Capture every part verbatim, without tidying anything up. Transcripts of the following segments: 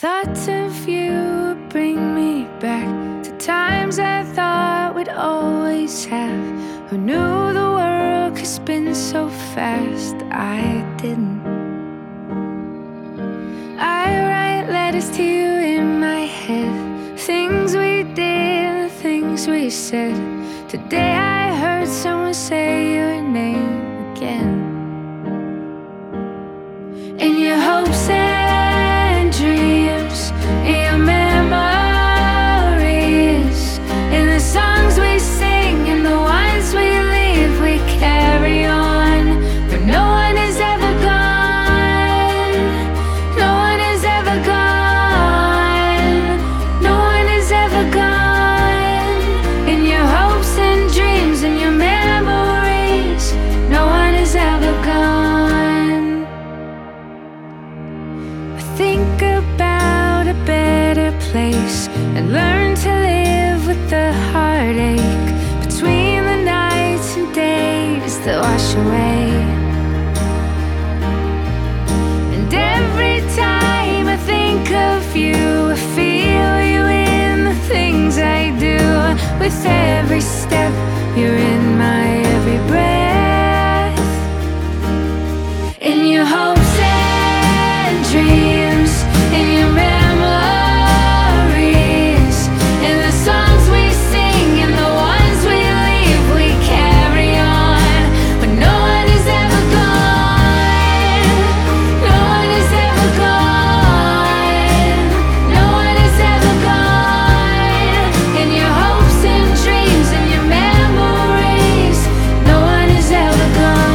Thoughts of you bring me back to times I thought we'd always have. Who knew the world could spin so fast? I didn't. I write letters to you in my head, things we did, things we said. Today I heard someone say your name again. In your hopes and dreams, in your memories, in the songs we sing, in the ones we leave, we carry on. But no one is ever gone. No one is ever gone. No one is ever gone. In your hopes and dreams, in your memories, no one is ever gone. I think about a better place and learn to live with the heartache between the nights and days that wash away. And every time I think of you, I feel you in the things I do. With every step, you're in my every breath. In your hopes and dreams, in your memories, in the songs we sing, in the ones we leave, we carry on. But no one is ever gone. No one is ever gone. No one is ever gone. In your hopes and dreams, in your memories, no one is ever gone.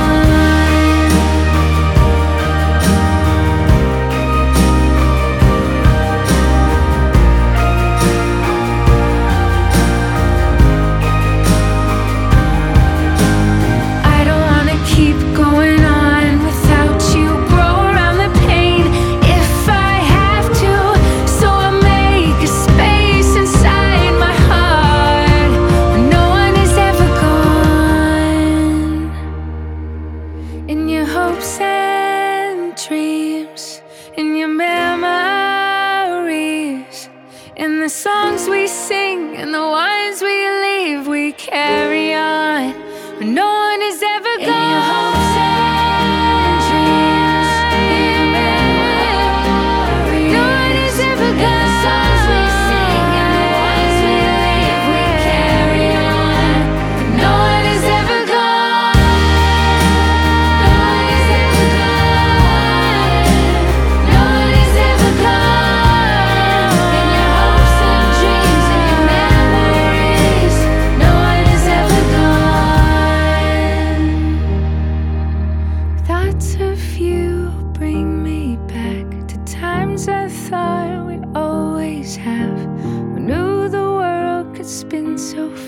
I don't wanna keep going on without you. Grow around the pain if I have to. So I'll make a space inside my heart where no one is ever gone. In your hopes and dreams, in your memories, in the songs we sing, in the ones we leave, we carry on. But no one is ever gone. In your hopes and dreams, in your memories, no one is ever gone. In the songs we sing, in the ones we leave, we carry on. But no one is ever gone. No one is ever gone. No one is ever gone. In your hopes and dreams, in your memories, no one is ever gone. Thoughts of you bring me back to times I thought we'd always have. Who knew the world could spin so fast?